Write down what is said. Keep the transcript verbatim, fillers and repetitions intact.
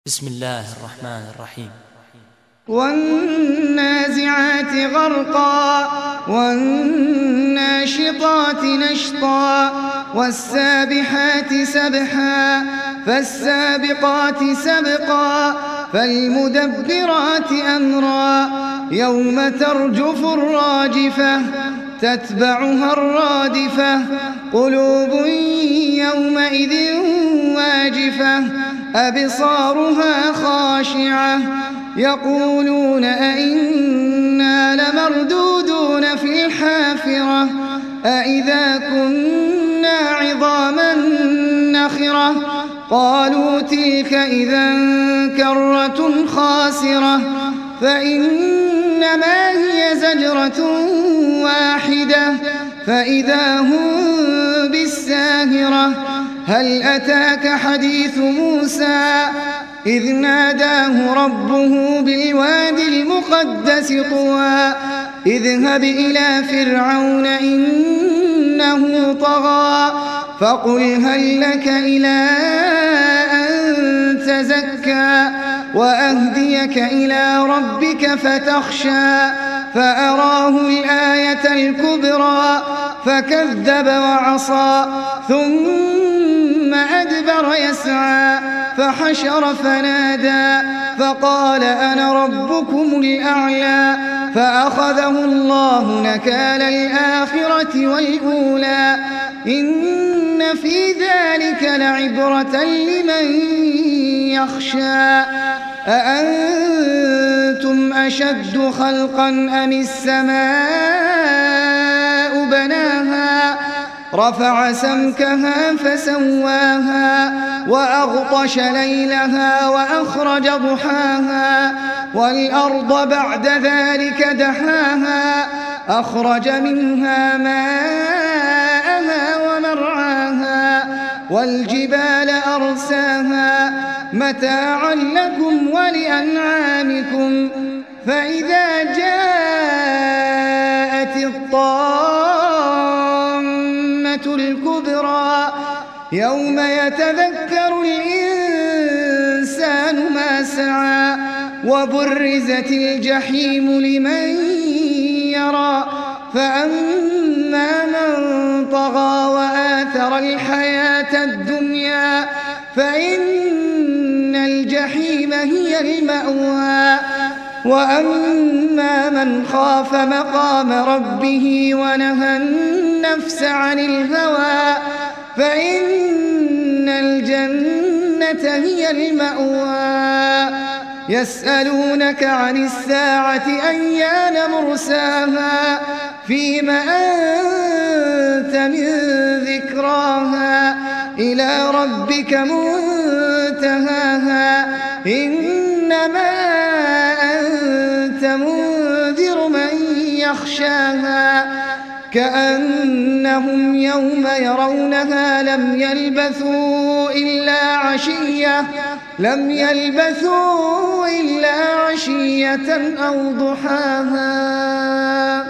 بسم الله الرحمن الرحيم. والنازعات غرقا والناشطات نشطا والسابحات سبحا فالسابقات سبقا فالمدبرات أمرا يوم ترجف الراجفة تتبعها الرادفة قلوب يومئذ واجفة أبصارها خاشعة يقولون أئنا لمردودون في الحافرة أئذا كنا عظاما نخرة قالوا تلك إذا كرة خاسرة فإنما هي زجرة واحدة فإذا هم بالساهرة هل أتاك حديث موسى إذ ناداه ربه بالوادي المقدس طوى اذهب إلى فرعون إنه طغى فقل هل لك إلى أن تزكى وأهديك إلى ربك فتخشى فأراه الآية الكبرى فكذب وعصى ثم أدبر يسعى فحشر فنادى فقال أنا ربكم الأعلى فأخذه الله نكال الآخرة والأولى إن في ذلك لعبرة لمن يخشى أأنتم أشد خلقا أم السماء بناها رفع سمكها فسواها وأغطش ليلها وأخرج ضحاها والأرض بعد ذلك دحاها أخرج منها ماءها ومرعاها والجبال أرساها متاعا لكم ولأنعامكم فإذا جاءت الطامة الكبرى يوم يتذكر الإنسان ما سعى وبرزت الجحيم لمن يرى فأما من طغى وآثر الحياة الدنيا فإن الجحيم هي المأوى وأما من خاف مقام ربه ونهى النفس عن الهوى فإن الجنة هي المأوى يسألونك عن الساعة أيان مرساها فيم أنت من ذكراها إلى ربك منتهاها إنما أنت منذر من يخشاها كأنهم يوم يرونها لم يلبثوا إلا عشية لم يلبثوا إلا عشية أو ضحاها.